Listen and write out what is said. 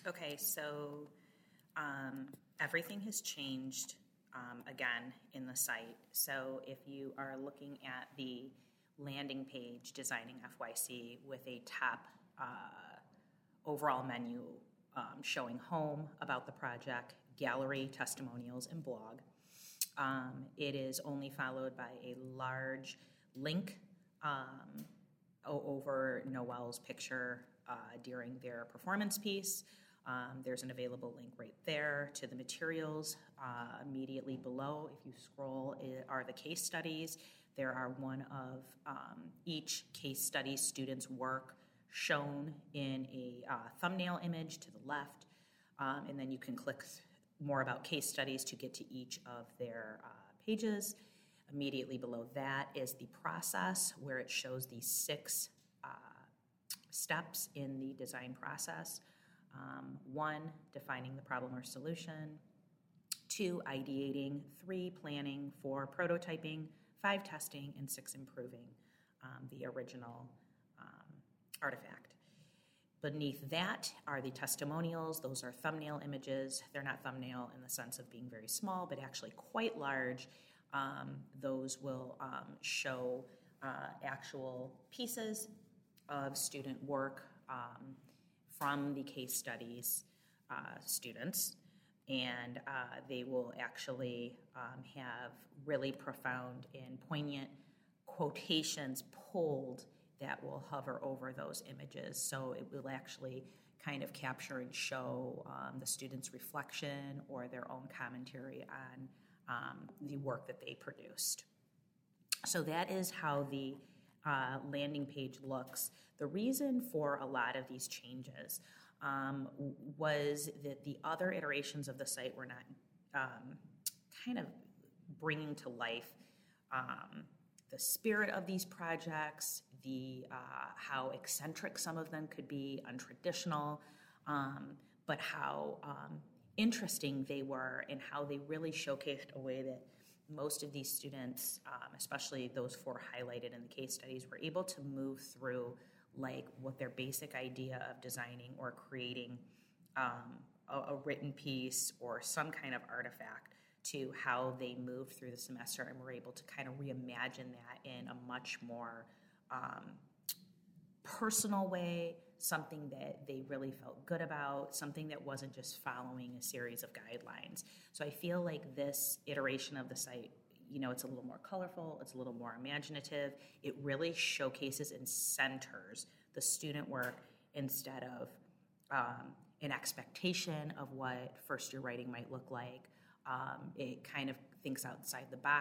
Okay, so everything has changed again in the site. So if you are looking at the landing page, Designing FYC, with a top overall menu showing home, about the project, gallery, testimonials, and blog, it is only followed by a large link over Noelle's picture during their performance piece. There's an available link right there to the materials. Immediately below, if you scroll, are the case studies. There are one of each case study student's work shown in a thumbnail image to the left, and then you can click more about case studies to get to each of their pages. Immediately below that is the process, where it shows the 6 steps in the design process. 1, defining the problem or solution. 2, ideating. 3, planning. 4, prototyping. 5, testing. And 6, improving the original artifact. Beneath that are the testimonials. Those are thumbnail images. They're not thumbnail in the sense of being very small, but actually quite large. Those will show actual pieces of student work from the case studies students, and they will actually have really profound and poignant quotations pulled that will hover over those images. So it will actually kind of capture and show the students' reflection or their own commentary on the work that they produced. So that is how the landing page looks. The reason for a lot of these changes was that the other iterations of the site were not kind of bringing to life the spirit of these projects, the how eccentric some of them could be, untraditional, but how interesting they were, and how they really showcased a way that most of these students, especially those 4 highlighted in the case studies, were able to move through like what their basic idea of designing or creating a written piece or some kind of artifact, to how they moved through the semester and were able to kind of reimagine that in a much more personal way, something that they really felt good about, something that wasn't just following a series of guidelines. So I feel like this iteration of the site, it's a little more colorful, it's a little more imaginative. It really showcases and centers the student work instead of an expectation of what first-year writing might look like. It kind of thinks outside the box